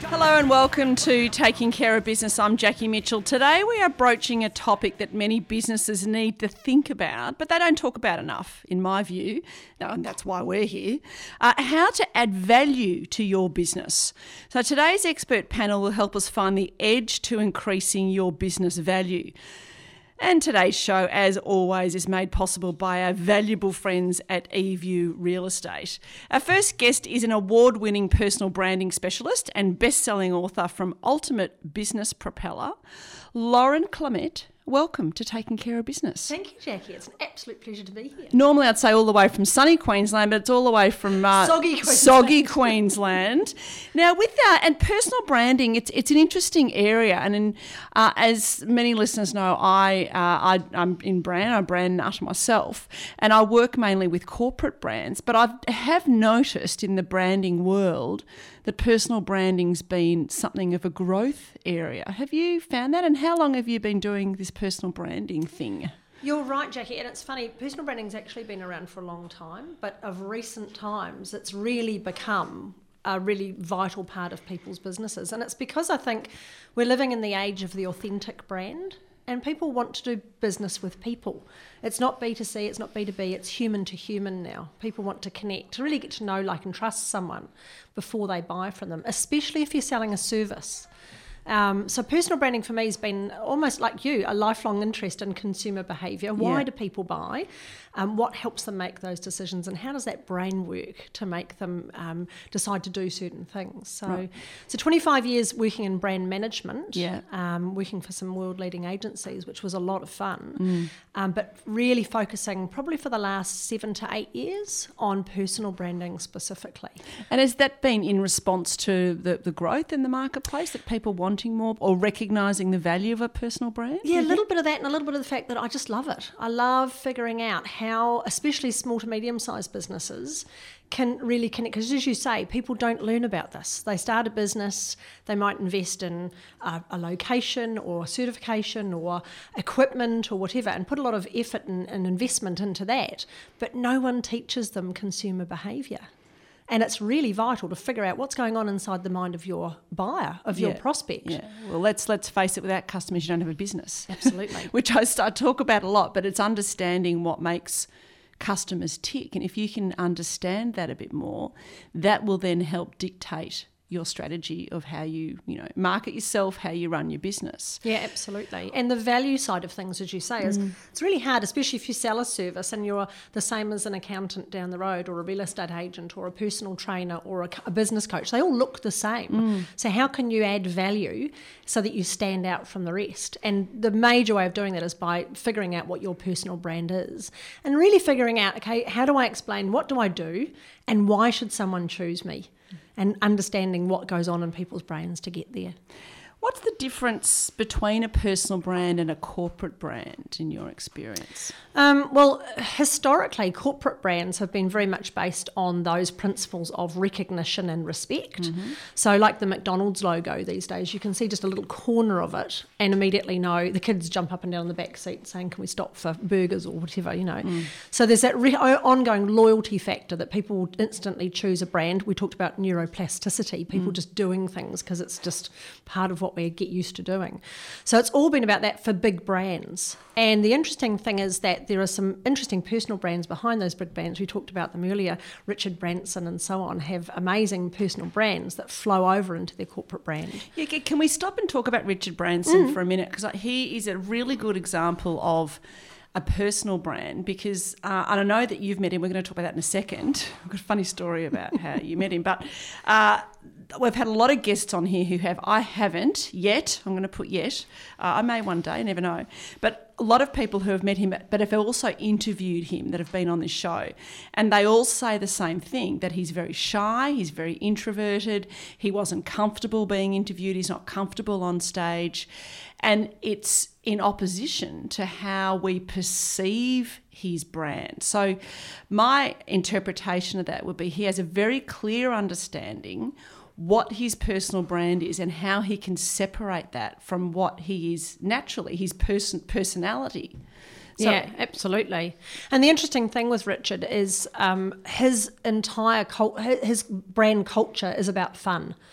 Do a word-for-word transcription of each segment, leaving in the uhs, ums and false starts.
Hello and welcome to Taking Care of Business. I'm Jackie Mitchell. Today we are broaching a topic that many businesses need to think about, but they don't talk about enough, in my view, and that's why we're here, uh, how to add value to your business. So today's expert panel will help us find the edge to increasing your business value. And today's show, as always, is made possible by our valuable friends at eView Real Estate. Our first guest is an award-winning personal branding specialist and best-selling author from Ultimate Business Propeller, Lauren Clement. Welcome to Taking Care of Business. Thank you, Jackie. It's an absolute pleasure to be here. Normally I'd say all the way from sunny Queensland, but it's all the way from uh, soggy Queensland. Soggy Queensland. Now, with that and personal branding, it's it's an interesting area, and in, uh, as many listeners know, I, uh, I I'm in brand. I'm brand nut myself, and I work mainly with corporate brands. But I have noticed in the branding world that personal branding's been something of a growth area. Have you found that? And how long have you been doing this personal branding thing? You're right, Jackie, and it's funny, personal branding's actually been around for a long time, but of recent times it's really become a really vital part of people's businesses. And it's because I think we're living in the age of the authentic brand, and people want to do business with people. It's not B to C, it's not B to B, it's human to human now. People want to connect, to really get to know, like, and trust someone before they buy from them, especially if you're selling a service. Um, so personal branding for me has been almost like you, a lifelong interest in consumer behaviour. Why Yeah. do people buy? Um, what helps them make those decisions, and how does that brain work to make them um, decide to do certain things? So, Right. so twenty-five years working in brand management, Yeah. um, working for some world-leading agencies, which was a lot of fun, Mm. um, but really focusing probably for the last seven to eight years on personal branding specifically. And has that been in response to the, the growth in the marketplace, that people wanting more or recognising the value of a personal brand? Yeah, a little bit of that, and a little bit of the fact that I just love it. I love figuring out how, especially small to medium-sized businesses, can really connect. Because as you say, people don't learn about this. They start a business, they might invest in a, a location or a certification or equipment or whatever, and put a lot of effort and, and investment into that, but no one teaches them consumer behaviour. And it's really vital to figure out what's going on inside the mind of your buyer, of your Yeah. prospect. Yeah. Well, let's let's face it, without customers you don't have a business. Absolutely. Which I, I talk about a lot, but it's understanding what makes customers tick. And if you can understand that a bit more, that will then help dictate your strategy of how you, you know, market yourself, how you run your business. Yeah, absolutely. And the value side of things, as you say, is Mm. it's really hard, especially if you sell a service and you're the same as an accountant down the road, or a real estate agent, or a personal trainer, or a, a business coach. They all look the same. Mm. So how can you add value so that you stand out from the rest? And the major way of doing that is by figuring out what your personal brand is, and really figuring out, okay, how do I explain, what do I do, and why should someone choose me? And understanding what goes on in people's brains to get there. What's the difference between a personal brand and a corporate brand in your experience? Um, well, historically, corporate brands have been very much based on those principles of recognition and respect. Mm-hmm. So like the McDonald's logo these days, you can see just a little corner of it and immediately know, the kids jump up and down in the back seat saying, can we stop for burgers or whatever, you know. Mm. So there's that re- ongoing loyalty factor that people will instantly choose a brand. We talked about neuroplasticity, people mm. just doing things because it's just part of what we get used to doing. So it's all been about that for big brands. And the interesting thing is that there are some interesting personal brands behind those big brands. We talked about them earlier. Richard Branson and so on have amazing personal brands that flow over into their corporate brand. Yeah, can we stop and talk about Richard Branson mm. for a minute? Because he is a really good example of a personal brand, because uh, and I know that you've met him. We're going to talk about that in a second. I've got a funny story about how you met him, but uh, we've had a lot of guests on here who have. I haven't yet. I'm going to put yet. Uh, I may one day, never know. But a lot of people who have met him, but have also interviewed him, that have been on this show, and they all say the same thing, that he's very shy, he's very introverted, he wasn't comfortable being interviewed, he's not comfortable on stage, and it's in opposition to how we perceive his brand. So my interpretation of that would be he has a very clear understanding what his personal brand is and how he can separate that from what he is naturally, his person personality. So, yeah, absolutely. And the interesting thing with Richard is um, his entire cult, his brand culture is about fun.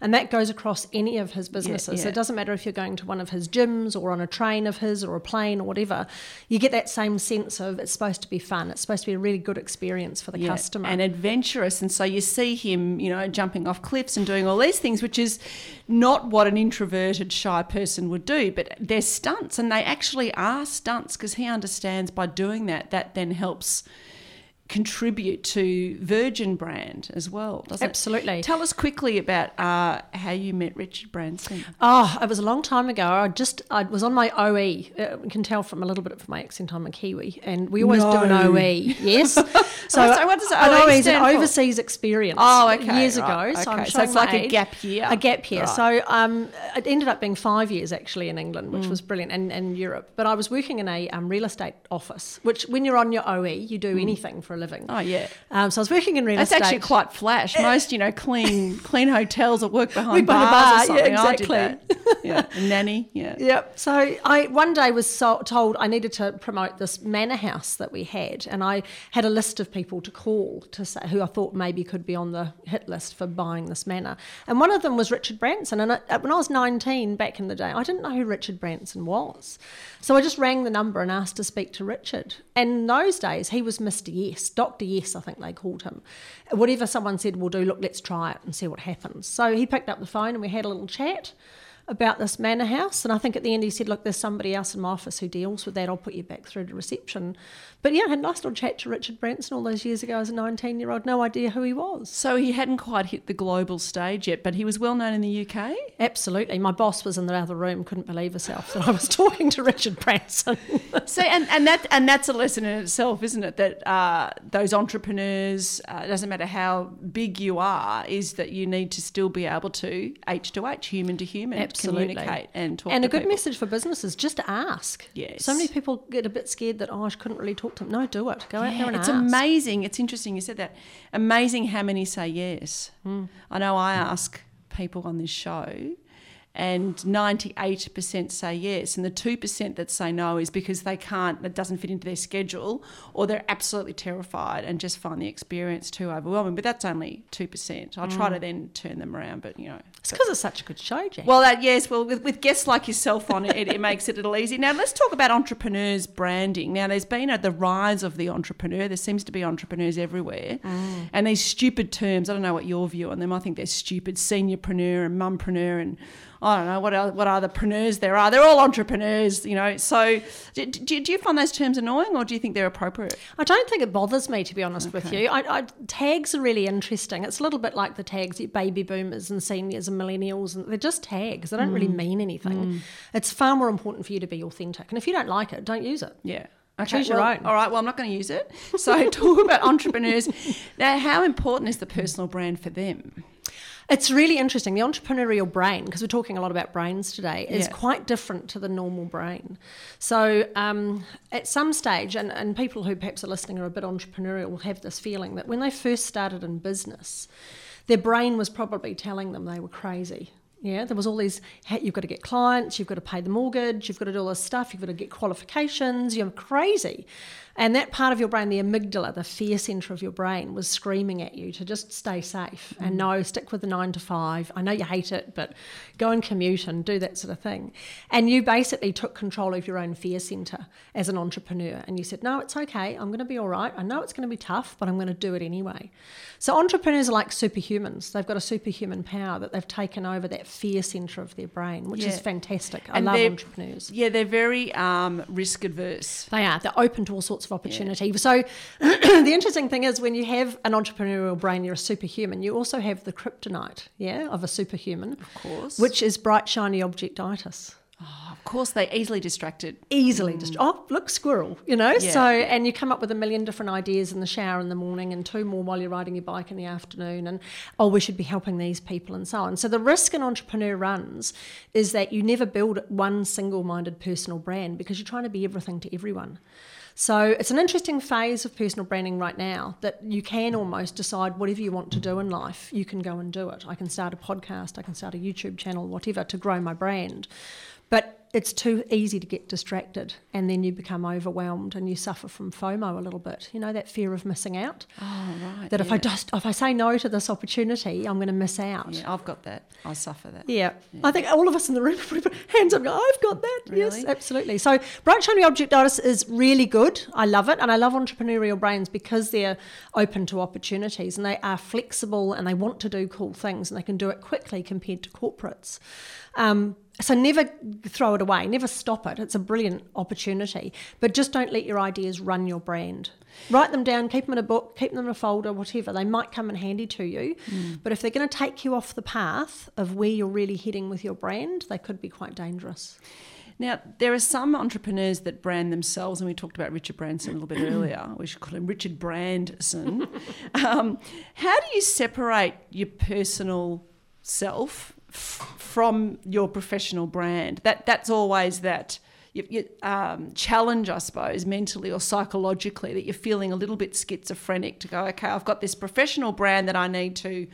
And that goes across any of his businesses. Yeah, yeah. So it doesn't matter if you're going to one of his gyms or on a train of his or a plane or whatever. You get that same sense of it's supposed to be fun. It's supposed to be a really good experience for the Yeah, customer. and adventurous. And so you see him, you know, jumping off cliffs and doing all these things, which is not what an introverted, shy person would do, but they're stunts, and they actually are stunts because he understands by doing that, that then helps contribute to Virgin brand as well, doesn't Absolutely. it? Tell us quickly about uh, how you met Richard Branson. Oh, it was a long time ago. I just I was on my O E. Uh, you can tell from a little bit from my accent I'm a Kiwi, and we always No. do an O E. Yes. So, So what does an O E O E is an stand for? overseas experience. Oh, okay, Years right, ago. So okay. I'm So it's showing like my a age. gap year. A gap year. Right. So um, it ended up being five years actually in England, which Mm. was brilliant, and in Europe. But I was working in a um, real estate office, which when you're on your O E, you do anything for a living. Oh, yeah. Um, so I was working in real That's estate. actually quite flash. Most, you know, clean clean hotels or work behind Work behind a bars bar, or yeah, something. I did exactly. that. Yeah, a nanny. Yeah. Yep. So I one day was so, told I needed to promote this manor house that we had, and I had a list of people to call to say who I thought maybe could be on the hit list for buying this manor. And one of them was Richard Branson. And I, when I was nineteen back in the day, I didn't know who Richard Branson was. So I just rang the number and asked to speak to Richard. And in those days, he was Mister Yes, Doctor Yes, I think they called him. Whatever someone said, we'll do, look, let's try it and see what happens. So he picked up the phone and we had a little chat about this manor house, and I think at the end he said, look, there's somebody else in my office who deals with that, I'll put you back through to reception. But yeah, I had a nice little chat to Richard Branson all those years ago as a nineteen year old, no idea who he was. So he hadn't quite hit the global stage yet, but he was well known in the U K? Absolutely. My boss was in the other room, couldn't believe herself that I was talking to Richard Branson. So and, and that and that's a lesson in itself, isn't it? That uh, those entrepreneurs, uh, it doesn't matter how big you are, is that you need to still be able to H to H, human to human, Absolutely. communicate and talk And to a good people. message for businesses, just to ask. Yes. So many people get a bit scared that, oh, I couldn't really talk to them. No, do it. Go out there and It's ask. amazing. It's interesting you said that. Amazing how many say yes. Mm. I know I ask people on this show, and ninety-eight percent say yes, and the two percent that say no is because they can't, it doesn't fit into their schedule, or they're absolutely terrified and just find the experience too overwhelming. But that's only two percent. I'll try to then turn them around, but you know. It's because it's such a good show, Jack. Well, that, yes, well, with, with guests like yourself on it, it, it makes it a little easy. Now, let's talk about entrepreneurs branding. Now, there's been a, the rise of the entrepreneur. There seems to be entrepreneurs everywhere. Mm. And these stupid terms, I don't know what your view on them. I think they're stupid. Seniorpreneur and mumpreneur and I don't know what other, what other preneurs there are. They're all entrepreneurs, you know. So do, do, do you find those terms annoying, or do you think they're appropriate? I don't think it bothers me, to be honest Okay. with you. I, I, tags are really interesting. It's a little bit like the tags, baby boomers and seniors and millennials, and they're just tags. They don't Mm. really mean anything. It's far more important for you to be authentic. And if you don't like it, don't use it. Yeah. Okay, Choose your well, own. All right, well, I'm not going to use it. So talk about entrepreneurs. Now, how important is the personal brand for them? It's really interesting. The entrepreneurial brain, because we're talking a lot about brains today, is Yeah. quite different to the normal brain. So um, at some stage, and, and people who perhaps are listening are a bit entrepreneurial will have this feeling that when they first started in business, their brain was probably telling them they were crazy. Yeah, there was all these, hey, you've got to get clients, you've got to pay the mortgage, you've got to do all this stuff, you've got to get qualifications, you're crazy. And that part of your brain, the amygdala, the fear centre of your brain, was screaming at you to just stay safe and no, stick with the nine to five. I know you hate it, but go and commute and do that sort of thing. And you basically took control of your own fear centre as an entrepreneur. And you said, no, it's okay. I'm going to be all right. I know it's going to be tough, but I'm going to do it anyway. So entrepreneurs are like superhumans. They've got a superhuman power that they've taken over that fear centre of their brain, which Yeah. is fantastic. I And love they're- entrepreneurs. Yeah, they're very um, risk adverse. They are. They're open to all sorts of opportunity. So the interesting thing is when you have an entrepreneurial brain, you're a superhuman. You also have the kryptonite, yeah, of a superhuman, Of course. which is bright, shiny objectitis. Oh, of course, they're easily distracted. Easily just, oh, look, squirrel, you know? Yeah. So, and you come up with a million different ideas in the shower in the morning and two more while you're riding your bike in the afternoon and, oh, we should be helping these people and so on. So the risk an entrepreneur runs is that you never build one single-minded personal brand because you're trying to be everything to everyone. So it's an interesting phase of personal branding right now that you can almost decide whatever you want to do in life, you can go and do it. I can start a podcast, I can start a YouTube channel, whatever, to grow my brand. But it's too easy to get distracted, and then you become overwhelmed and you suffer from FOMO a little bit. You know, that fear of missing out. Oh, right. That yeah. if I just if I say no to this opportunity, I'm going to miss out. Yeah, I've got that. I suffer that. Yeah. yeah. I think all of us in the room put hands up and go, I've got that. Really? Yes, absolutely. So Bright Shiny Object Artist is really good. I love it, and I love entrepreneurial brains because they're open to opportunities and they are flexible and they want to do cool things and they can do it quickly compared to corporates. Um, so never throw it away, never stop it. It's a brilliant opportunity, but just don't let your ideas run your brand. Write them down, keep them in a book, keep them in a folder, whatever. They might come in handy to you, mm. but if they're going to take you off the path of where you're really heading with your brand, they could be quite dangerous. Now, there are some entrepreneurs that brand themselves, and we talked about Richard Branson a little bit earlier. We should call him Richard Branson. um, how do you separate your personal self f- from your professional brand? That That's always that you, you, um, challenge, I suppose, mentally or psychologically, that you're feeling a little bit schizophrenic to go, okay, I've got this professional brand that I need to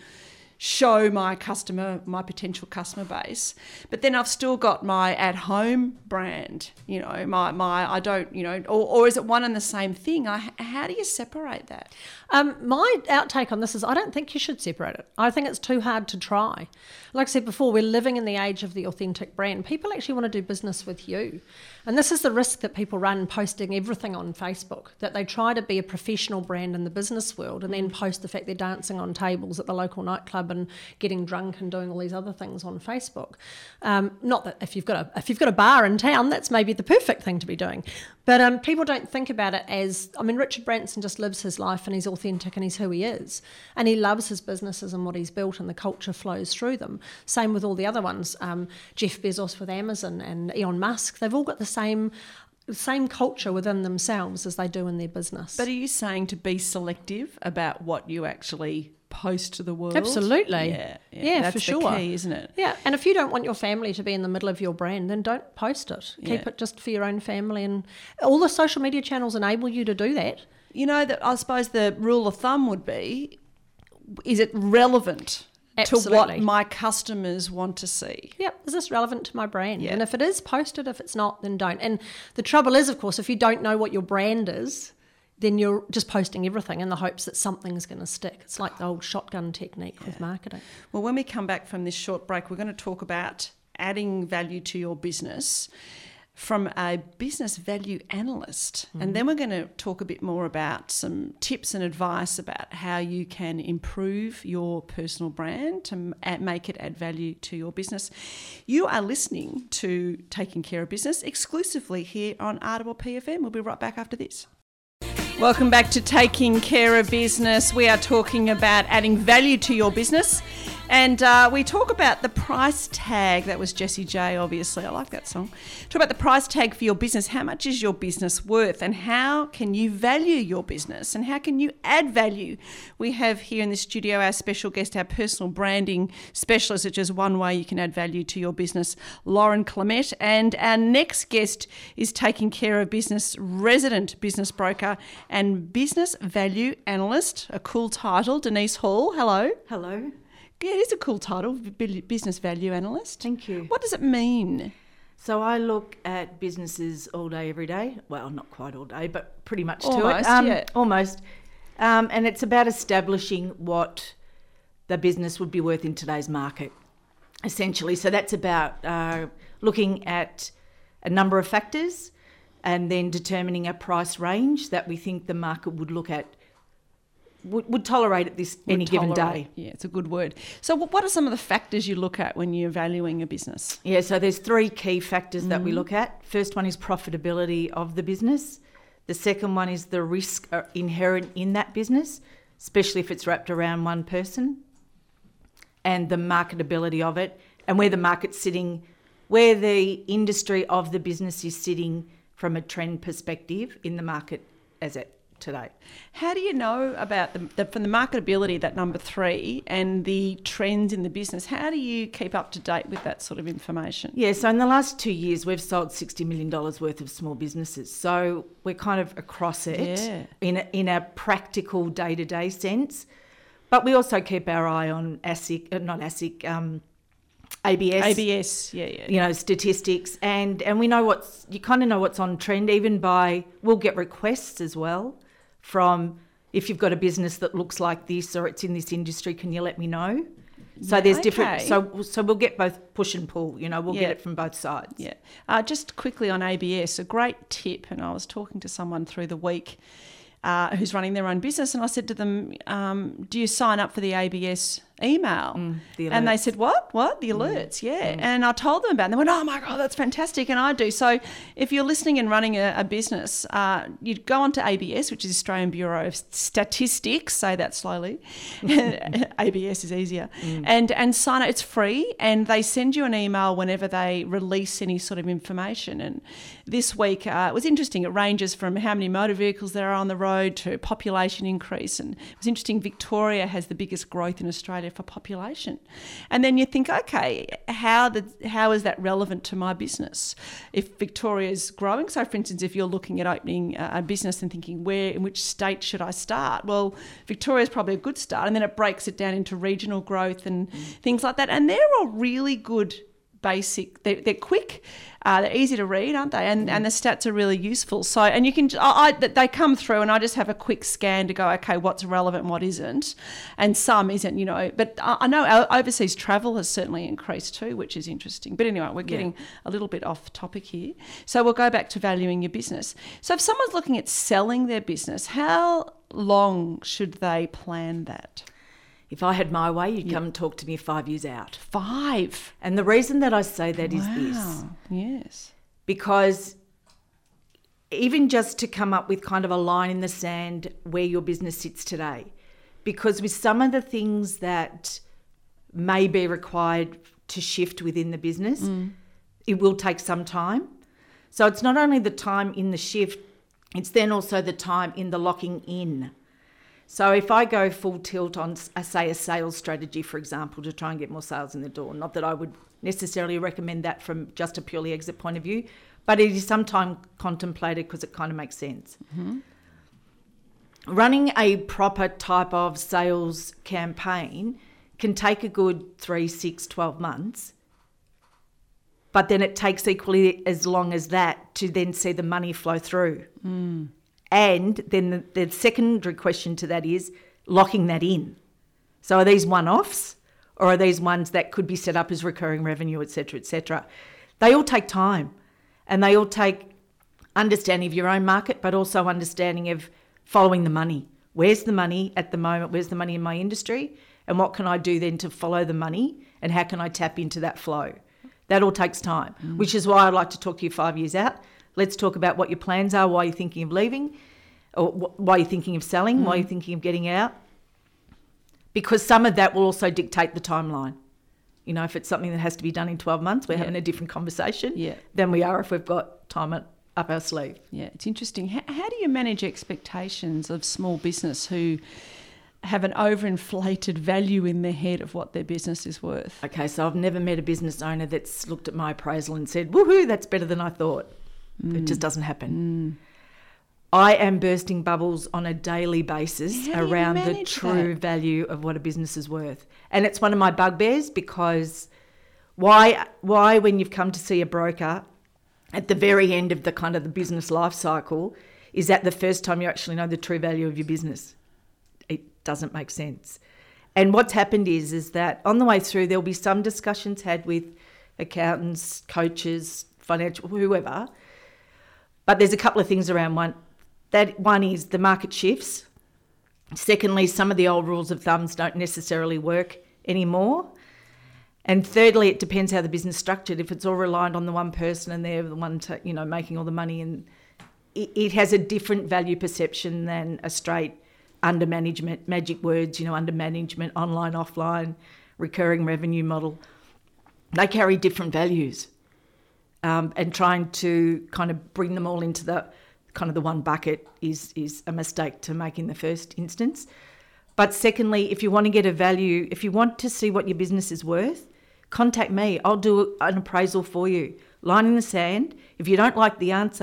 show my customer, my potential customer base, but then I've still got my at-home brand, you know, my, my I don't, you know, or, or is it one and the same thing? I, how do you separate that? Um, my outtake on this is I don't think you should separate it. I think it's too hard to try. Like I said before, we're living in the age of the authentic brand. People actually want to do business with you. And this is the risk that people run posting everything on Facebook, that they try to be a professional brand in the business world and then post the fact they're dancing on tables at the local nightclub and getting drunk and doing all these other things on Facebook. Um, not that if you've got a if you've got a bar in town, that's maybe the perfect thing to be doing. But um, people don't think about it as, I mean, Richard Branson just lives his life and he's authentic and he's who he is. And he loves his businesses and what he's built, and the culture flows through them. Same with all the other ones. Um, Jeff Bezos with Amazon and Elon Musk, they've all got the same same culture within themselves as they do in their business. But are you saying to be selective about what you actually post to the world? Absolutely. Yeah, yeah. yeah That's for sure. the key, isn't it? Yeah, and if you don't want your family to be in the middle of your brand, then don't post it. Yeah. Keep it just for your own family, and all the social media channels enable you to do that. You know, that I suppose the rule of thumb would be, is it relevant Absolutely. to what my customers want to see? Yep, is this relevant to my brand? Yeah. And if it is, post it. If it's not, then don't. And the trouble is, of course, if you don't know what your brand is, then you're just posting everything in the hopes that something's going to stick. It's like the old shotgun technique yeah. with marketing. Well, when we come back from this short break, we're going to talk about adding value to your business from a business value analyst. Mm-hmm. And then we're going to talk a bit more about some tips and advice about how you can improve your personal brand to make it add value to your business. You are listening to Taking Care of Business exclusively here on R P P F M. We'll be right back after this. Welcome back to Taking Care of Business. We are talking about adding value to your business. And uh, we talk about the price tag. That was Jessie J, obviously. I like that song. Talk about the price tag for your business. How much is your business worth? And how can you value your business? And how can you add value? We have here in the studio our special guest, our personal branding specialist, which is one way you can add value to your business, Lauren Clement. And our next guest is Taking Care of Business resident business broker and business value analyst. A cool title, Denise Hall. Hello. Hello. Yeah, it is a cool title, business value analyst. Thank you. What does it mean? So I look at businesses all day, every day. Well, not quite all day, but pretty much to almost, it. Um, yeah. Almost. Um, and it's about establishing what the business would be worth in today's market, essentially. So that's about uh, looking at a number of factors and then determining a price range that we think the market would look at Would, would tolerate at this would any tolerate. given day. Yeah, it's a good word. So what are some of the factors you look at when you're valuing a business? Yeah, so there's three key factors mm. that we look at. First one is profitability of the business. The second one is the risk inherent in that business, especially if it's wrapped around one person, and the marketability of it, and where the market's sitting, where the industry of the business is sitting from a trend perspective in the market as it today. How do you know about the, the from the marketability, that number three, and the trends in the business? How do you keep up to date with that sort of information? Yeah, so in the last two years, we've sold sixty million dollars worth of small businesses. So we're kind of across it yeah. in, a, in a practical day-to-day sense. But we also keep our eye on ASIC, uh, not ASIC, um, A B S. A B S, yeah, yeah. You know, statistics, and and we know what's, you kind of know what's on trend, even by, we'll get requests as well from, if you've got a business that looks like this or it's in this industry, can you let me know? So Yeah, there's different, okay. so so we'll get both push and pull, you know, we'll Yeah. get it from both sides. Yeah. Uh, just quickly on A B S, a great tip, and I was talking to someone through the week uh, who's running their own business, and I said to them, um, do you sign up for the A B S email? Mm, the and they alerts. said, what? What? The alerts, yeah. And I told them about it, and they went, oh my God, that's fantastic, and I do. So if you're listening and running a, a business, uh, you'd go on to A B S, which is Australian Bureau of Statistics, say that slowly. A B S is easier. Mm. And, and sign up. It's free, and they send you an email whenever they release any sort of information. And this week, uh, it was interesting. It ranges from how many motor vehicles there are on the road to population increase. And it was interesting, Victoria has the biggest growth in Australia for population. And then you think, okay, how the, how is that relevant to my business? If Victoria's growing, so for instance, if you're looking at opening a business and thinking, where, in which state should I start? Well, Victoria's probably a good start, and then it breaks it down into regional growth and mm. things like that. And they're all really good basic, they're, they're quick, uh, they're easy to read, aren't they? And mm. and the stats are really useful. So, and you can, I, I, they come through, and I just have a quick scan to go, okay, what's relevant and what isn't, and some isn't, you know. But I, I know our overseas travel has certainly increased too, which is interesting. But anyway, we're getting yeah. a little bit off topic here. So we'll go back to valuing your business. So if someone's looking at selling their business, how long should they plan that? If I had my way, you'd Yeah. come and talk to me five years out. Five. And the reason that I say that is Wow. this. Yes. Because even just to come up with kind of a line in the sand where your business sits today, because with some of the things that may be required to shift within the business, mm. it will take some time. So it's not only the time in the shift, it's then also the time in the locking in. So if I go full tilt on, uh, say, a sales strategy, for example, to try and get more sales in the door, not that I would necessarily recommend that from just a purely exit point of view, but it is sometimes contemplated because it kind of makes sense. Mm-hmm. Running a proper type of sales campaign can take a good three, six, twelve months, but then it takes equally as long as that to then see the money flow through. Mm. And then the, the secondary question to that is locking that in. So are these one-offs, or are these ones that could be set up as recurring revenue, et cetera, et cetera? They all take time, and they all take understanding of your own market, but also understanding of following the money. Where's the money at the moment? Where's the money in my industry? And what can I do then to follow the money? And how can I tap into that flow? That all takes time, mm. which is why I'd like to talk to you five years out. Let's talk about what your plans are, why you're thinking of leaving, or why you're thinking of selling, mm. why you're thinking of getting out. Because some of that will also dictate the timeline. You know, if it's something that has to be done in twelve months, we're yeah. having a different conversation yeah. than we are if we've got time up our sleeve. Yeah, it's interesting. How, how do you manage expectations of small business who have an overinflated value in their head of what their business is worth? Okay, so I've never met a business owner that's looked at my appraisal and said, woohoo, that's better than I thought. Mm. It just doesn't happen. Mm. I am bursting bubbles on a daily basis around the true that? value of what a business is worth. And it's one of my bugbears, because why why when you've come to see a broker at the very end of the kind of the business life cycle, is that the first time you actually know the true value of your business? It doesn't make sense. And what's happened is, is that on the way through, there'll be some discussions had with accountants, coaches, financial, whoever. But there's a couple of things around one. That one is the market shifts. Secondly, some of the old rules of thumbs don't necessarily work anymore. And thirdly, it depends how the business is structured. If it's all reliant on the one person and they're the one to, you know, making all the money, and it, it has a different value perception than a straight under management, magic words, you know, under management, online, offline, recurring revenue model. They carry different values. Um, and trying to kind of bring them all into the kind of the one bucket is is a mistake to make in the first instance. But secondly, if you want to get a value, if you want to see what your business is worth, contact me. I'll do an appraisal for you. Line in the sand. If you don't like the answer,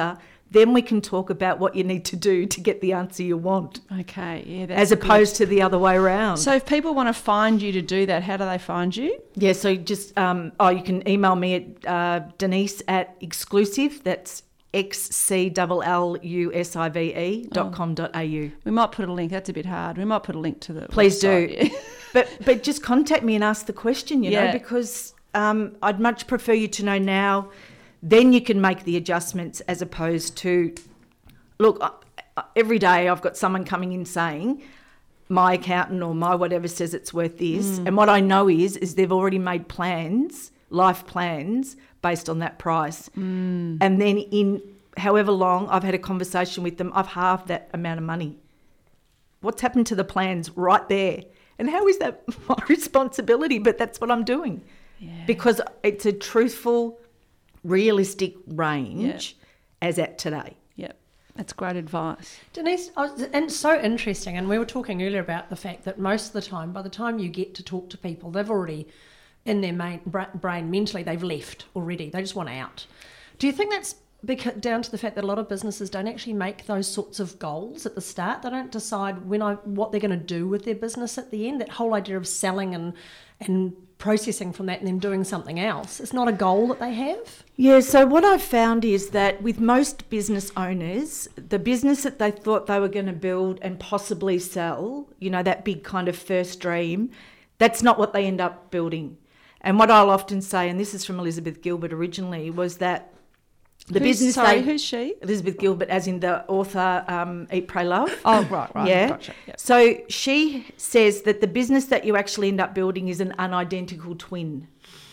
then we can talk about what you need to do to get the answer you want. Okay, yeah. That's as opposed good. to the other way around. So if people want to find you to do that, how do they find you? Yeah, so just, um, oh, you can email me at uh, Denise at exclusive, that's X C L L U S I V E dot com dot A U. We might put a link. That's a bit hard. We might put a link to the Please website. do. but but just contact me and ask the question, you Yeah. know, because um, I'd much prefer you to know now. Then you can make the adjustments as opposed to, look, uh, every day I've got someone coming in saying my accountant or my whatever says it's worth this. Mm. And what I know is, is they've already made plans, life plans, based on that price. Mm. And then in however long I've had a conversation with them, I've halved that amount of money. What's happened to the plans right there? And how is that my responsibility? But that's what I'm doing. Yeah. Because it's a truthful, realistic range yeah. as at today. Yep, that's great advice. Denise, I was, and it's so interesting, and we were talking earlier about the fact that most of the time, by the time you get to talk to people, they've already, in their main brain mentally, they've left already. They just want out. Do you think that's because, down to the fact that a lot of businesses don't actually make those sorts of goals at the start? They don't decide when I what they're going to do with their business at the end. That whole idea of selling and and processing from that and then doing something else. It's not a goal that they have. Yeah, so what I've found is that with most business owners, the business that they thought they were going to build and possibly sell, you know, that big kind of first dream, that's not what they end up building. And what I'll often say, and this is from Elizabeth Gilbert originally, was that the who's, business... Sorry, they, who's she? Elizabeth Gilbert, as in the author um, Eat, Pray, Love. Oh, right, right. Yeah. Gotcha. Yep. So she says that the business that you actually end up building is an unidentical twin.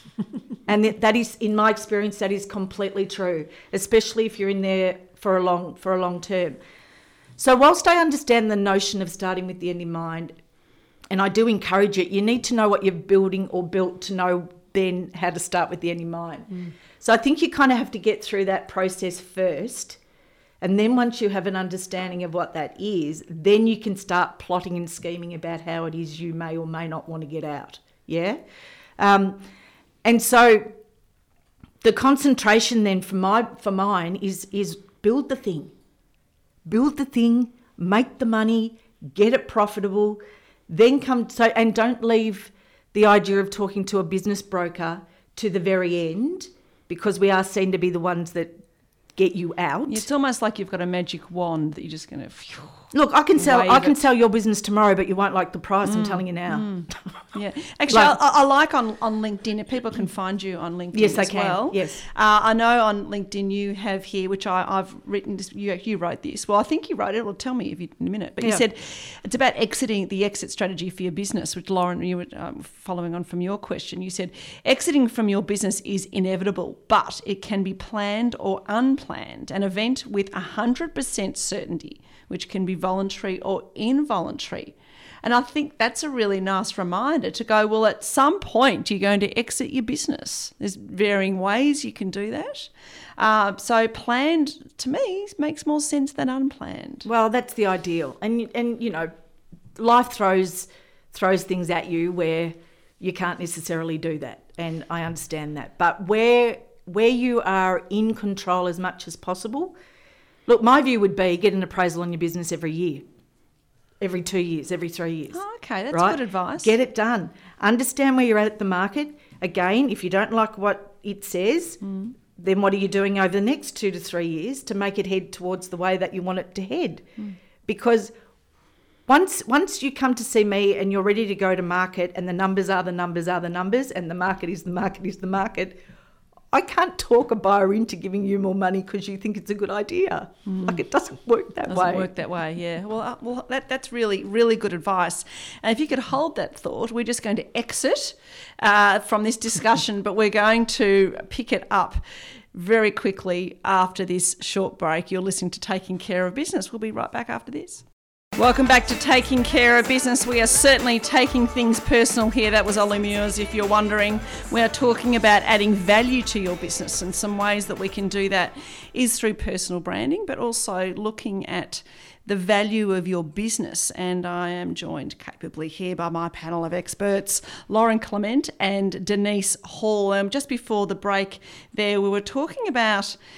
And that, that is, in my experience, that is completely true, especially if you're in there for a long for a long term. So whilst I understand the notion of starting with the end in mind, and I do encourage it, you need to know what you're building or built to know then how to start with the end in mind. Mm. So I think you kind of have to get through that process first, and then once you have an understanding of what that is, then you can start plotting and scheming about how it is you may or may not want to get out. Yeah? Um, and so the concentration then for my for mine is is build the thing. Build the thing, make the money, get it profitable, then come so and don't leave the idea of talking to a business broker to the very end, because we are seen to be the ones that get you out. It's almost like you've got a magic wand that you're just going to... Look, I can sell I can it. sell your business tomorrow, but you won't like the price, mm, I'm telling you now. Mm. Yeah. Actually, like, I, I like on, on LinkedIn, if people can find you on LinkedIn yes, as they can. well. Yes. Uh, I know on LinkedIn you have here, which I, I've written, this, you, you wrote this. Well, I think you wrote it. Well, tell me if you, in a minute. But yeah. you said it's about exiting the exit strategy for your business, which, Lauren, you were um, following on from your question. You said exiting from your business is inevitable, but it can be planned or unplanned, an event with one hundred percent certainty, which can be voluntary or involuntary. And I think that's a really nice reminder to go, well, at some point you're going to exit your business. There's varying ways you can do that. Uh, so planned, to me, makes more sense than unplanned. Well, that's the ideal. And, and you know, life throws throws things at you where you can't necessarily do that. And I understand that. But where where you are in control as much as possible, look, my view would be get an appraisal on your business every year, every two years, every three years. Oh, okay, that's right? good advice. Get it done. Understand where you're at at the market. Again, if you don't like what it says, mm. then what are you doing over the next two to three years to make it head towards the way that you want it to head? Mm. Because once once you come to see me and you're ready to go to market and the numbers are the numbers are the numbers and the market is the market is the market, I can't talk a buyer into giving you more money because you think it's a good idea. Mm. Like, it doesn't work that doesn't way. Doesn't work that way, yeah. Well, uh, well, that that's really, really good advice. And if you could hold that thought, we're just going to exit uh, from this discussion, but we're going to pick it up very quickly after this short break. You're listening to Taking Care of Business. We'll be right back after this. Welcome back to Taking Care of Business. We are certainly taking things personal here. That was Ollie Muirs, if you're wondering. We are talking about adding value to your business, and some ways that we can do that is through personal branding, but also looking at the value of your business. And I am joined capably here by my panel of experts, Lauren Clement and Denise Hall. Um, just before the break there, we were talking about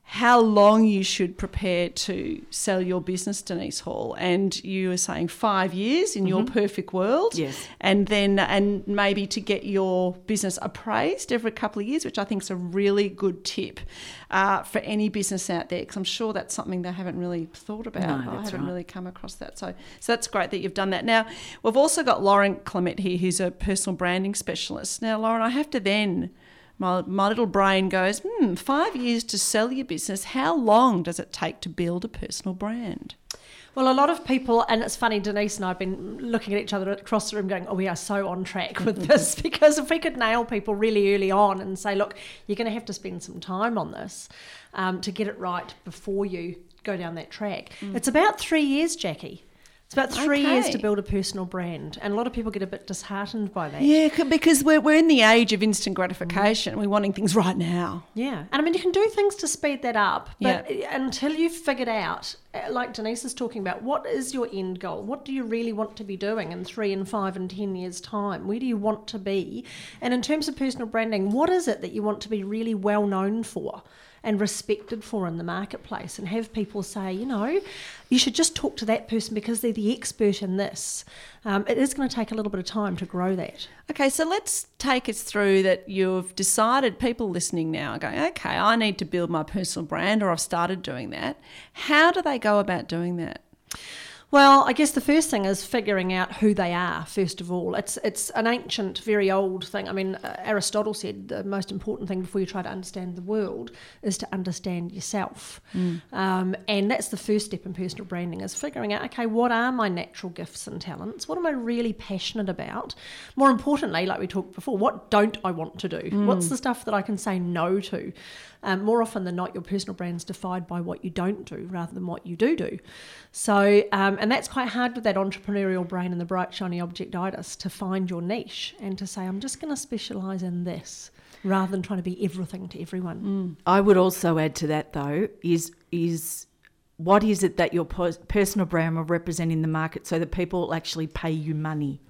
how long you should prepare to sell your business, Denise Hall, and you were saying five years in mm-hmm. your perfect world, yes, and then and maybe to get your business appraised every couple of years, which I think is a really good tip uh, for any business out there, because I'm sure that's something they haven't really thought about. No, I haven't right. really come across that, so so that's great that you've done that. Now we've also got Lauren Clement here, who's a personal branding specialist. Now, Lauren, I have to then. My, my little brain goes, hmm, five years to sell your business. How long does it take to build a personal brand? Well, a lot of people, and it's funny, Denise and I have been looking at each other across the room going, oh, we are so on track with this, because if we could nail people really early on and say, look, you're going to have to spend some time on this um, to get it right before you go down that track. Mm. It's about three years, Jackie. It's about three okay. years to build a personal brand, and a lot of people get a bit disheartened by that. Yeah, because we're we're in the age of instant gratification. Mm. We're wanting things right now. Yeah, and I mean, you can do things to speed that up, but yeah. until you've figured out, like Denise is talking about, what is your end goal? What do you really want to be doing in three and five and ten years' time? Where do you want to be? And in terms of personal branding, what is it that you want to be really well known for and respected for in the marketplace, and have people say, you know, you should just talk to that person because they're the expert in this. Um, it is going to take a little bit of time to grow that. Okay, so let's take us through that. You've decided, people listening now are going, okay, I need to build my personal brand, or I've started doing that. How do they go about doing that? Well, I guess the first thing is figuring out who they are, first of all. It's it's an ancient, very old thing. I mean, uh, Aristotle said the most important thing before you try to understand the world is to understand yourself. Mm. Um, and that's the first step in personal branding, is figuring out, okay, what are my natural gifts and talents? What am I really passionate about? More importantly, like we talked before, what don't I want to do? Mm. What's the stuff that I can say no to? Um, more often than not, your personal brand's defined by what you don't do rather than what you do do. So, um, and that's quite hard with that entrepreneurial brain and the bright, shiny objectitis, to find your niche and to say, I'm just going to specialise in this, rather than trying to be everything to everyone. Mm. I would also add to that, though, is is what is it that your personal brand will represent in the market so that people will actually pay you money?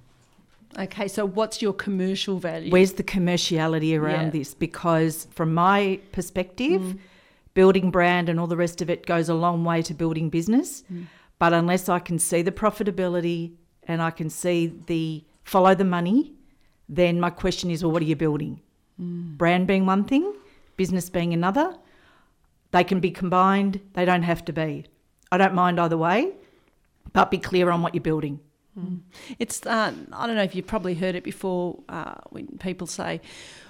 Okay, so what's your commercial value? Where's the commerciality around yeah. this? Because from my perspective, mm. building brand and all the rest of it goes a long way to building business. Mm. But unless I can see the profitability and I can see the follow the money, then my question is, well, what are you building? Mm. Brand being one thing, business being another. They can be combined. They don't have to be. I don't mind either way, but be clear on what you're building. Mm. It's uh, I don't know if you've probably heard it before uh, when people say,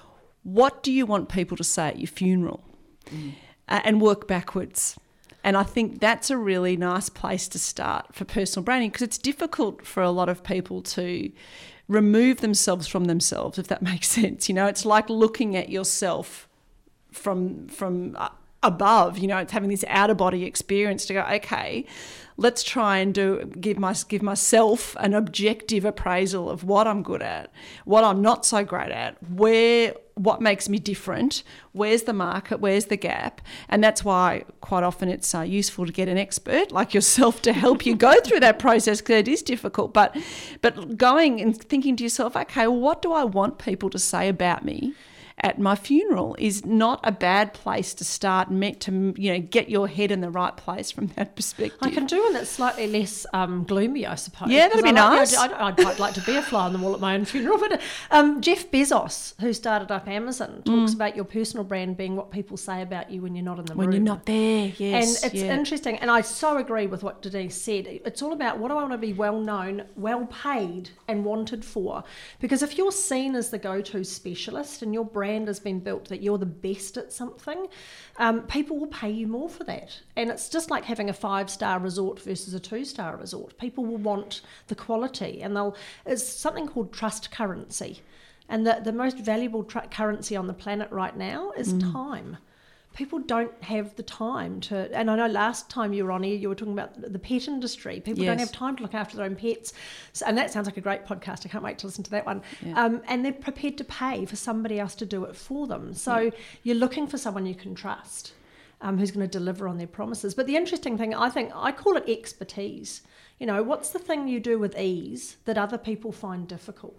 what do you want people to say at your funeral? Mm. Uh, and work backwards. And I think that's a really nice place to start for personal branding, because it's difficult for a lot of people to remove themselves from themselves, if that makes sense. You know, it's like looking at yourself from from uh, above, you know, it's having this outer body experience to go, okay, let's try and do give my give myself an objective appraisal of what I'm good at, what I'm not so great at, where what makes me different, where's the market, where's the gap. And that's why quite often it's uh, useful to get an expert like yourself to help you go through that process, because it is difficult. But but going and thinking to yourself, okay, well, what do I want people to say about me at my funeral is not a bad place to start, meant to, you know, get your head in the right place from that perspective. I can do one that's slightly less um, gloomy, I suppose. Yeah, that'd be I nice. Like, I'd, I'd quite like to be a fly on the wall at my own funeral. But um, Jeff Bezos, who started up Amazon, talks mm. about your personal brand being what people say about you when you're not in the when room. When you're not there, yes. And it's yeah. interesting, and I so agree with what Denise said. It's all about, what do I want to be well known, well paid and wanted for? Because if you're seen as the go-to specialist and your brand has been built that you're the best at something, um, people will pay you more for that. And it's just like having a five-star resort versus a two-star resort. People will want the quality, and they'll. It's something called trust currency. And the, the most valuable tr- currency on the planet right now is mm. time. People don't have the time to, and I know last time you were on here, you were talking about the pet industry. People yes. don't have time to look after their own pets. So, and that sounds like a great podcast. I can't wait to listen to that one. Yeah. Um, and they're prepared to pay for somebody else to do it for them. So yeah. you're looking for someone you can trust, um, who's going to deliver on their promises. But the interesting thing, I think, I call it expertise. You know, what's the thing you do with ease that other people find difficult?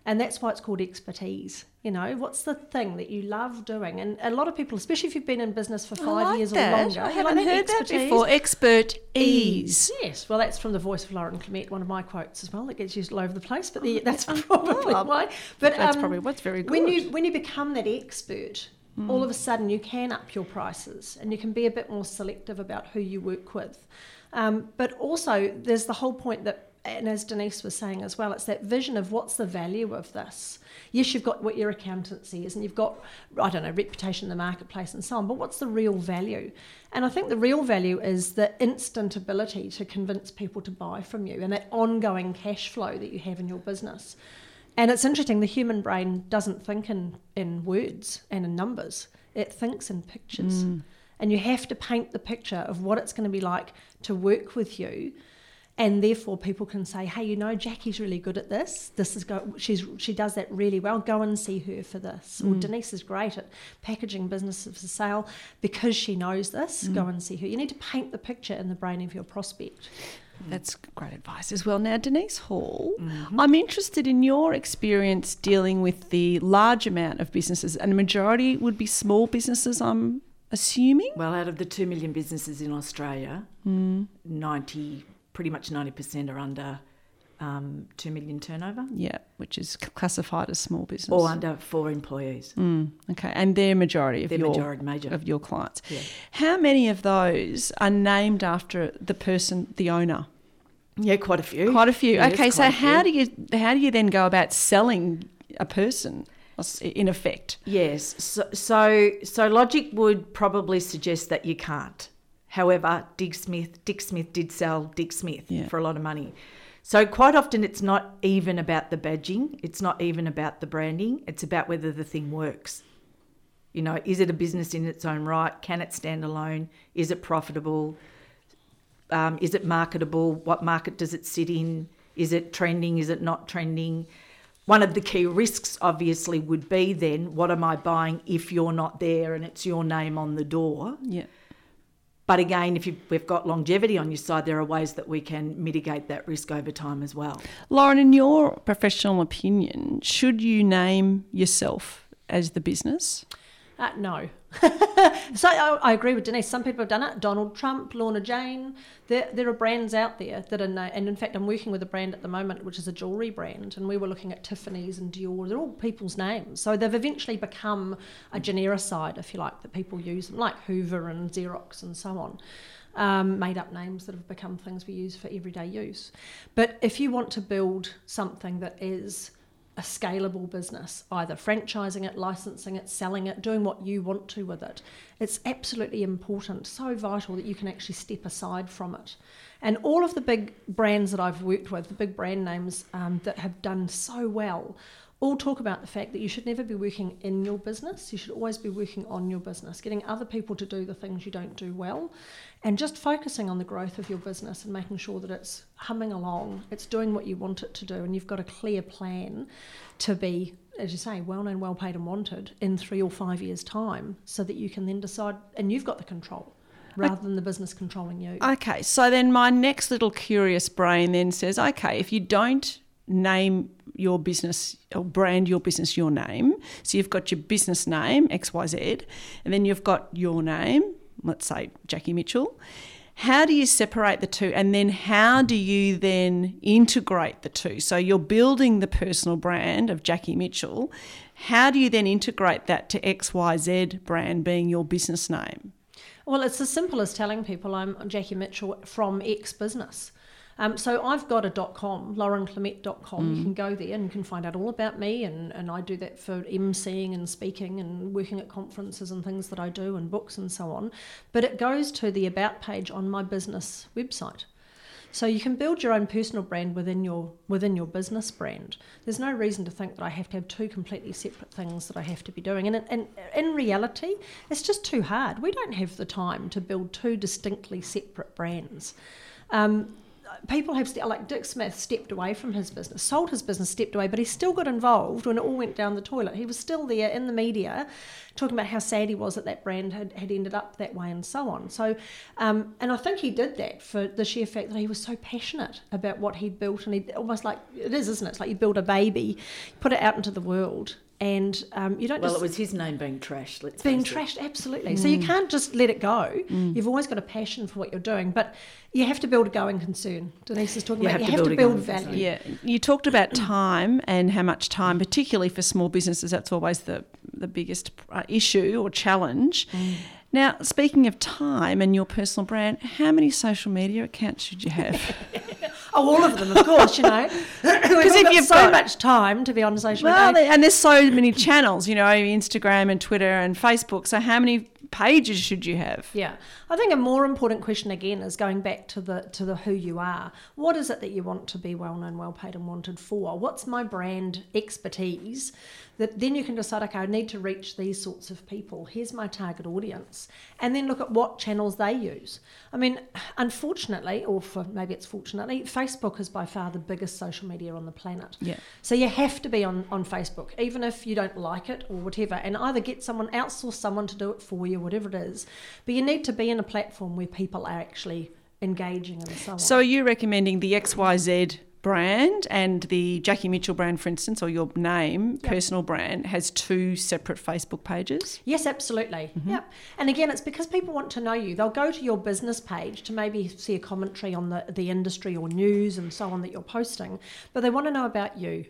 And that's why it's called expertise. You know, what's the thing that you love doing? And a lot of people, especially if you've been in business for five I like years that. or longer, I you haven't like heard that expertise. before. Expert ease. Yes, well, that's from the voice of Lauren Clement, one of my quotes as well. That gets used all over the place, but the, that's probably Oh, why. But that's um, probably what's very good. When you when you become that expert, mm. all of a sudden you can up your prices and you can be a bit more selective about who you work with. Um, but also, there's the whole point that, and as Denise was saying as well, it's that vision of what's the value of this. Yes, you've got what your accountancy is and you've got, I don't know, reputation in the marketplace and so on, but what's the real value? And I think the real value is the instant ability to convince people to buy from you and that ongoing cash flow that you have in your business. And it's interesting, the human brain doesn't think in, in words and in numbers. It thinks in pictures. Mm. And you have to paint the picture of what it's going to be like to work with you. And therefore people can say, hey, you know, Jackie's really good at this. This is go she's she does that really well. Go and see her for this. Mm. Or Denise is great at packaging businesses for sale because she knows this. Mm. Go and see her. You need to paint the picture in the brain of your prospect. That's great advice as well. Now, Denise Hall, mm-hmm. I'm interested in your experience dealing with the large amount of businesses, and the majority would be small businesses, I'm assuming? Well, out of the two million businesses in Australia, mm. ninety, pretty much ninety percent are under um, two million turnover. Yeah, which is classified as small business. Or under four employees. Mm, okay, and they're majority of they're your majority, major. of your clients. Yeah. How many of those are named after the person, the owner? Yeah, quite a few. Quite a few. Yes, okay, so quite a how few. do you how do you then go about selling a person, in effect? Yes, so, so so logic would probably suggest that you can't. However, Dick Smith, Dick Smith did sell Dick Smith yeah. for a lot of money. So quite often it's not even about the badging. It's not even about the branding. It's about whether the thing works. You know, is it a business in its own right? Can it stand alone? Is it profitable? Um, is it marketable? What market does it sit in? Is it trending? Is it not trending? One of the key risks, obviously, would be then, what am I buying if you're not there and it's your name on the door? Yeah. But again, if you, we've got longevity on your side, there are ways that we can mitigate that risk over time as well. Lauren, in your professional opinion, should you name yourself as the business? Uh, no. So I, I agree with Denise. Some people have done it. Donald Trump, Lorna Jane. There, there are brands out there that are, na- and in fact, I'm working with a brand at the moment, which is a jewellery brand, and we were looking at Tiffany's and Dior. They're all people's names. So they've eventually become a genericide, if you like, that people use them, like Hoover and Xerox and so on. Um, made up names that have become things we use for everyday use. But if you want to build something that is a scalable business, either franchising it, licensing it, selling it, doing what you want to with it, it's absolutely important, so vital that you can actually step aside from it. And all of the big brands that I've worked with, the big brand names um, that have done so well, all talk about the fact that you should never be working in your business. You should always be working on your business, getting other people to do the things you don't do well, and just focusing on the growth of your business and making sure that it's humming along, it's doing what you want it to do, and you've got a clear plan to be, as you say, well-known, well-paid and wanted in three or five years' time, so that you can then decide, and you've got the control rather than the business controlling you. Okay, so then my next little curious brain then says, okay, if you don't name your business or brand your business your name, so you've got your business name, X Y Z, and then you've got your name, let's say Jackie Mitchell, how do you separate the two, and then how do you then integrate the two? So you're building the personal brand of Jackie Mitchell. How do you then integrate that to X Y Z brand being your business name? Well, it's as simple as telling people I'm Jackie Mitchell from X business. Um, so I've got a .com, lauren clement dot com. Mm. You can go there and you can find out all about me, and, and I do that for emceeing and speaking and working at conferences and things that I do and books and so on. But it goes to the About page on my business website. So you can build your own personal brand within your within your business brand. There's no reason to think that I have to have two completely separate things that I have to be doing. And, and in reality, it's just too hard. We don't have the time to build two distinctly separate brands. Um, people have, st- like Dick Smith stepped away from his business, sold his business, stepped away, but he still got involved when it all went down the toilet. He was still there in the media talking about how sad he was that that brand had, had ended up that way and so on. So, um, and I think he did that for the sheer fact that he was so passionate about what he'd built, and he almost like, it is, isn't it? It's like you build a baby, put it out into the world, and um, you don't well, just... Well, it was his name being trashed, let's Being face trashed, it. absolutely. Mm. So you can't just let it go. Mm. You've always got a passion for what you're doing, but you have to build a going concern. Denise is talking you about have you to have build to build value. value. Yeah, you talked about time and how much time, particularly for small businesses, that's always the, the biggest uh, issue or challenge. Mm. Now, speaking of time and your personal brand, how many social media accounts should you have? Oh, all of them, of course, you know. Because if you've so got, much time to be on social media. Well, and there's so many channels, you know, Instagram and Twitter and Facebook. So how many pages should you have? Yeah. I think a more important question again is going back to the to the who you are. What is it that you want to be well known, well paid and wanted for? What's my brand expertise? That then you can decide, okay, I need to reach these sorts of people. Here's my target audience. And then look at what channels they use. I mean, unfortunately, or for maybe it's fortunately, Facebook is by far the biggest social media on the planet. Yeah. So you have to be on, on Facebook, even if you don't like it or whatever, and either get someone, outsource someone to do it for you, whatever it is. But you need to be in a platform where people are actually engaging and so on. So are you recommending the X Y Z brand and the Jackie Mitchell brand, for instance, or your name, yep. personal brand, has two separate Facebook pages? Yes, absolutely. Mm-hmm. Yep. And again, it's because people want to know you. They'll go to your business page to maybe see a commentary on the, the industry or news and so on that you're posting, but they want to know about you.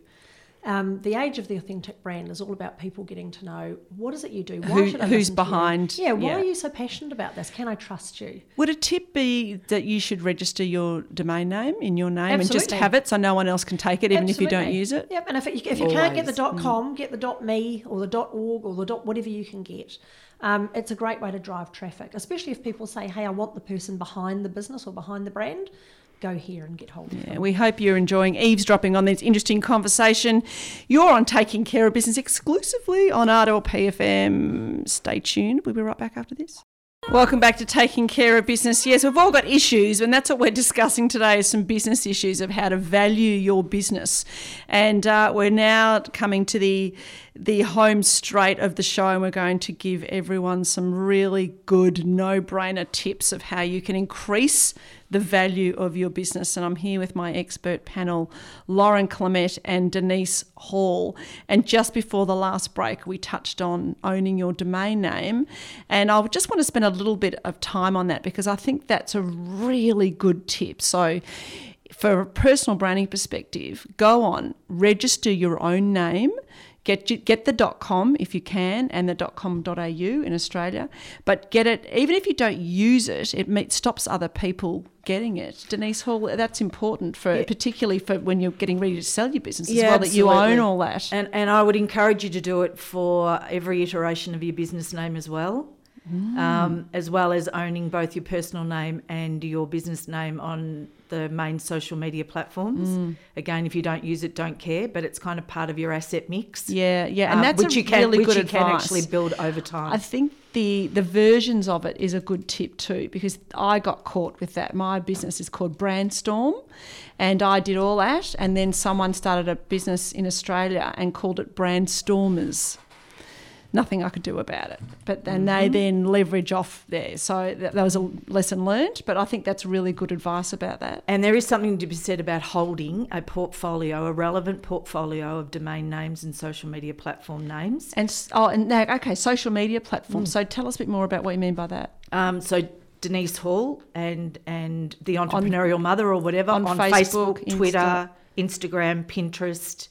Um, the age of the authentic brand is all about people getting to know, what is it you do? Why Who, should I who's listen to behind? you? Yeah, why yeah. are you so passionate about this? Can I trust you? Would a tip be that you should register your domain name in your name Absolutely. and just have it so no one else can take it, even Absolutely. if you don't use it? Yep, and if, it, if you Always. can't get the .com, Mm. get the .me or the .org or the .whatever you can get. Um, it's a great way to drive traffic, especially if people say, hey, I want the person behind the business or behind the brand. Go here and get hold of yeah, them. We hope you're enjoying eavesdropping on this interesting conversation. You're on Taking Care of Business exclusively on R two L P F M. Stay tuned. We'll be right back after this. Welcome back to Taking Care of Business. Yes, we've all got issues, and that's what we're discussing today, is some business issues of how to value your business. And uh, we're now coming to the the home straight of the show, and we're going to give everyone some really good no-brainer tips of how you can increase the value of your business. And I'm here with my expert panel, Lauren Clement and Denise Hall. And just before the last break, we touched on owning your domain name. And I just want to spend a little bit of time on that because I think that's a really good tip. So for a personal branding perspective, go on, register your own name. Get get the .com if you can, and the .com dot a u in Australia. But get it, even if you don't use it, it stops other people getting it. Denise Hall, that's important for yeah. particularly for when you're getting ready to sell your business as yeah, well, that you absolutely. own all that. And and I would encourage you to do it for every iteration of your business name as well. Mm. Um, as well as owning both your personal name and your business name on the main social media platforms. Mm. Again, if you don't use it, don't care, but it's kind of part of your asset mix. Yeah, yeah, and um, that's which a you can, really which good you advice. can actually build over time. I think the the versions of it is a good tip too, because I got caught with that. My business is called Brandstorm, and I did all that, and then someone started a business in Australia and called it Brandstormers. Nothing I could do about it. But then mm-hmm. they then leverage off there. So that, that was a lesson learned, but I think that's really good advice about that. And there is something to be said about holding a portfolio, a relevant portfolio of domain names and social media platform names. And oh, and now, okay, social media platforms. Mm. So tell us a bit more about what you mean by that. Um, so Denise Hall and and the Entrepreneurial on, Mother or whatever on, on Facebook, Facebook, Twitter, Insta. Instagram, Pinterest.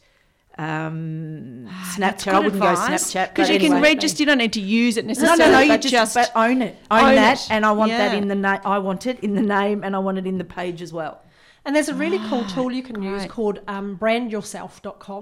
Um, ah, Snapchat. I wouldn't advice, go Snapchat because you anyway. can register. You don't need to use it necessarily. No, no, no. You but just, just but own it. Own, own that, it. and I want yeah. that in the name. I want it in the name, and I want it in the page as well. And there's a really cool tool you can Great. use called um, brand yourself dot com.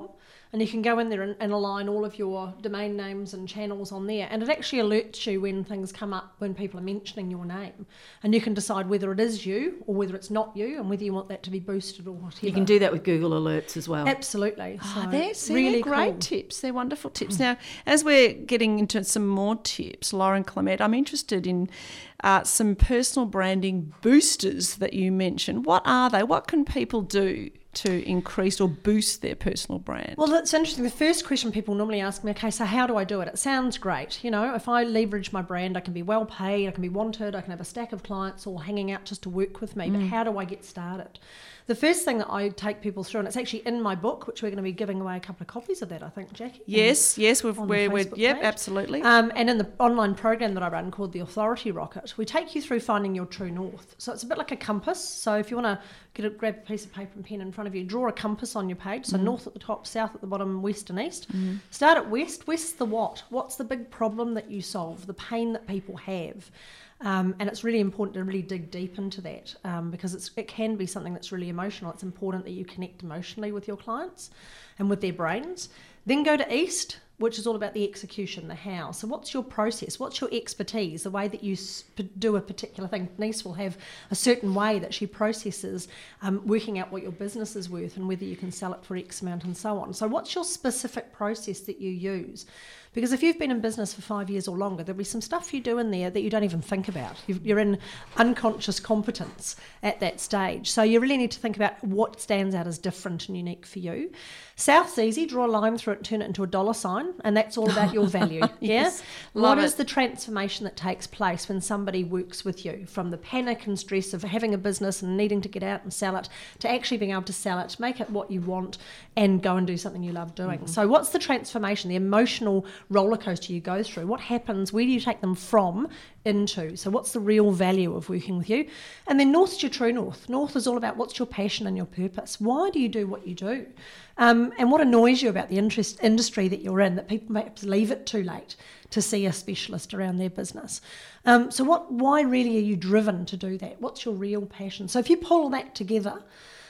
and you can go in there and, and align all of your domain names and channels on there, and it actually alerts you when things come up, when people are mentioning your name, and you can decide whether it is you or whether it's not you, and whether you want that to be boosted or whatever. You can do that with Google Alerts as well. Absolutely. Oh, So they're, see, really they're great cool. tips. They're wonderful tips. Mm. Now, as we're getting into some more tips, Lauren Clement, I'm interested in uh, some personal branding boosters that you mentioned. What are they? What can people do to increase or boost their personal brand? Well, that's interesting. The first question people normally ask me, okay, so how do I do it? It sounds great. You know, if I leverage my brand, I can be well paid, I can be wanted, I can have a stack of clients all hanging out just to work with me. Mm. But how do I get started? The first thing that I take people through, and it's actually in my book, which we're going to be giving away a couple of copies of that, I think, Jackie. Yes, yes, we've, we're, we're, yep, page. absolutely. Um, and in the online program that I run called The Authority Rocket, we take you through finding your true north. So it's a bit like a compass. So if you want to get a, grab a piece of paper and pen in front of you, draw a compass on your page. So mm. north at the top, south at the bottom, west and east. Mm. Start at west. West's the what? What's the big problem that you solve? The pain that people have. Um, and it's really important to really dig deep into that um, because it's, it can be something that's really emotional. It's important that you connect emotionally with your clients and with their brains. Then go to east, which is all about the execution, the how. So what's your process? What's your expertise? The way that you do a particular thing. Denise will have a certain way that she processes um, working out what your business is worth and whether you can sell it for X amount and so on. So what's your specific process that you use? Because if you've been in business for five years or longer, there'll be some stuff you do in there that you don't even think about. You're in unconscious competence at that stage. So you really need to think about what stands out as different and unique for you. South's easy. Draw a line through it and turn it into a dollar sign, and that's all about your value. Yes, yeah. Love What it. is the transformation that takes place when somebody works with you, from the panic and stress of having a business and needing to get out and sell it, to actually being able to sell it, make it what you want, and go and do something you love doing. Mm-hmm. So what's the transformation, the emotional roller coaster you go through? What happens? Where do you take them from into? So what's the real value of working with you? And then north's your true north. North is all about what's your passion and your purpose. Why do you do what you do? Um, and what annoys you about the interest industry that you're in, that people perhaps leave it too late to see a specialist around their business. Um, so what? Why really are you driven to do that? What's your real passion? So if you pull all that together,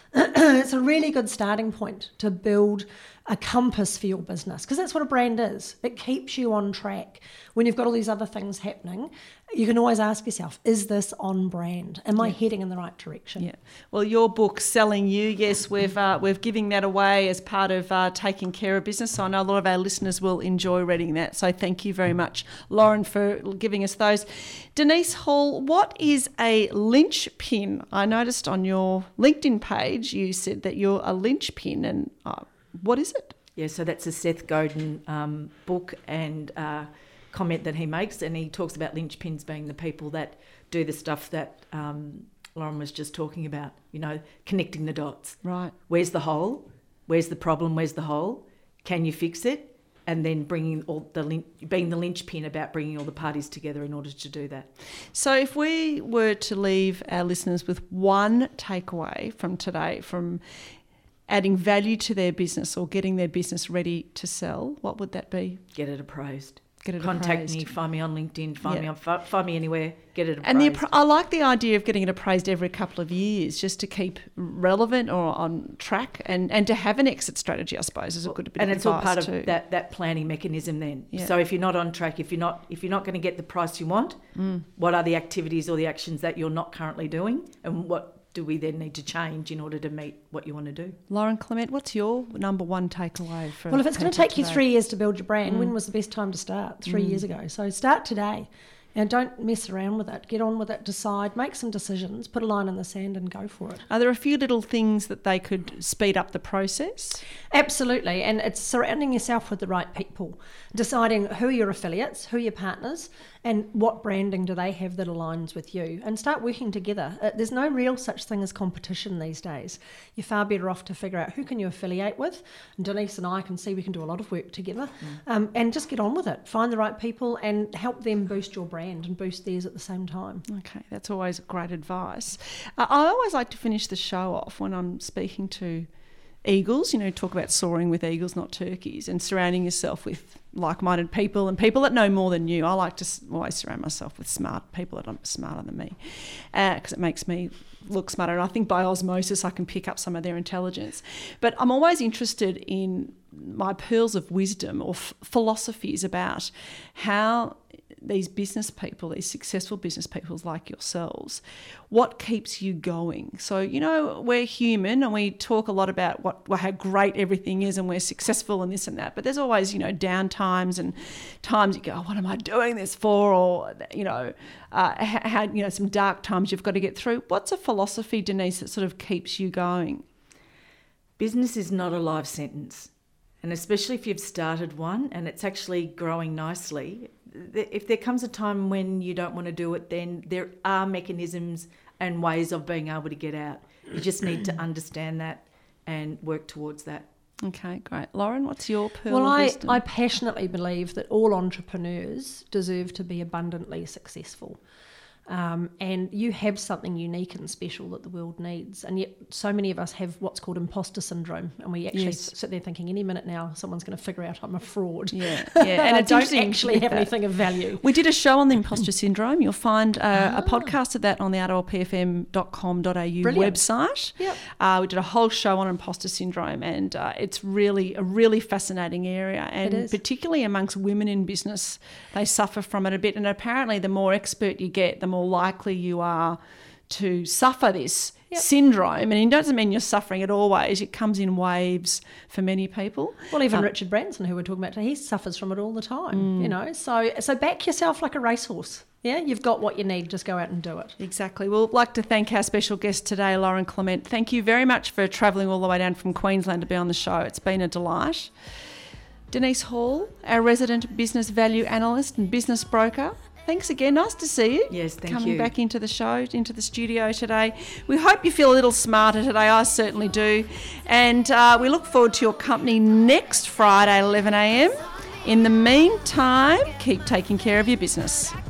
it's a really good starting point to build a compass for your business, because that's what a brand is. It keeps you on track. When you've got all these other things happening, you can always ask yourself, is this on brand? Am I yeah. heading in the right direction? Yeah. Well, your book, Selling You, yes, we've uh, we're giving that away as part of uh, Taking Care of Business. So I know a lot of our listeners will enjoy reading that. So thank you very much, Lauren, for giving us those. Denise Hall, what is a linchpin? I noticed on your LinkedIn page you said that you're a linchpin, and uh, what is it? Yeah, so that's a Seth Godin um, book and uh, comment that he makes, and he talks about linchpins being the people that do the stuff that um, Lauren was just talking about, you know, connecting the dots. Right. Where's the hole? Where's the problem? Where's the hole? Can you fix it? And then bringing all the lin- being the linchpin about bringing all the parties together in order to do that. So if we were to leave our listeners with one takeaway from today, from adding value to their business or getting their business ready to sell, what would that be? Get it appraised. Get it Contact appraised. me, find me on LinkedIn, find Yeah. me on fi- find me anywhere, get it appraised. And the, appra- I like the idea of getting it appraised every couple of years, just to keep relevant or on track, and, and to have an exit strategy, I suppose, is a good bit and of it's all advice part too. of that, that planning mechanism then. Yeah. So if you're not on track, if you're not if you're not going to get the price you want, mm. what are the activities or the actions that you're not currently doing, and what do we then need to change in order to meet what you want to do? Lauren Clement, what's your number one takeaway from Well, if it's going to people take you today? three years to build your brand, Mm. when was the best time to start? Three Mm. years ago. So start today. And don't mess around with it. Get on with it, decide, make some decisions, put a line in the sand and go for it. Are there a few little things that they could speed up the process? Absolutely. And it's surrounding yourself with the right people, deciding who are your affiliates, who are your partners, and what branding do they have that aligns with you, and start working together. Uh, there's no real such thing as competition these days. You're far better off to figure out who can you affiliate with. And Denise and I can see we can do a lot of work together, mm. um, and just get on with it. Find the right people and help them boost your brand and boost theirs at the same time. Okay, that's always great advice. Uh, I always like to finish the show off when I'm speaking to eagles, you know, talk about soaring with eagles, not turkeys, and surrounding yourself with like-minded people and people that know more than you. I like to always surround myself with smart people that are smarter than me, because uh, it makes me look smarter, and I think by osmosis I can pick up some of their intelligence. But I'm always interested in my pearls of wisdom or f- philosophies about how these business people, these successful business people like yourselves, what keeps you going? So, you know, we're human and we talk a lot about what well, how great everything is and we're successful and this and that, but there's always, you know, down times and times you go, oh, what am I doing this for? Or, you know, uh, how, you know, some dark times you've got to get through. What's a philosophy, Denise, that sort of keeps you going? Business is not a life sentence. And especially if you've started one and it's actually growing nicely, if there comes a time when you don't want to do it, then there are mechanisms and ways of being able to get out. You just need to understand that and work towards that. Okay, great. Lauren, what's your pearl well, of I, wisdom? I passionately believe that all entrepreneurs deserve to be abundantly successful. Um, and you have something unique and special that the world needs. And yet so many of us have what's called imposter syndrome. And we actually Yes. sit there thinking any minute now someone's going to figure out I'm a fraud. Yeah, yeah. And I it's don't interesting actually with have that. anything of value. We did a show on the imposter syndrome. You'll find uh, Ah. a podcast of that on the r l p f m dot com dot a u Brilliant. website. Yep. Uh, we did a whole show on imposter syndrome, and uh, it's really a really fascinating area. And It is. particularly amongst women in business, they suffer from it a bit. And apparently, the more expert you get, the more likely you are to suffer this Yep. syndrome. And it doesn't mean you're suffering it always. It comes in waves for many people. Well, even Um, Richard Branson, who we're talking about today, he suffers from it all the time, Mm. you know. So so back yourself like a racehorse. Yeah, you've got what you need. Just go out and do it. Exactly. We'd like to thank our special guest today, Lauren Clement. Thank you very much for travelling all the way down from Queensland to be on the show. It's been a delight. Denise Hall, our resident business value analyst and business broker. Thanks again. Nice to see you. Yes, thank Coming you. back into the show, into the studio today. We hope you feel a little smarter today. I certainly do. And uh, we look forward to your company next Friday, eleven a m. In the meantime, keep taking care of your business.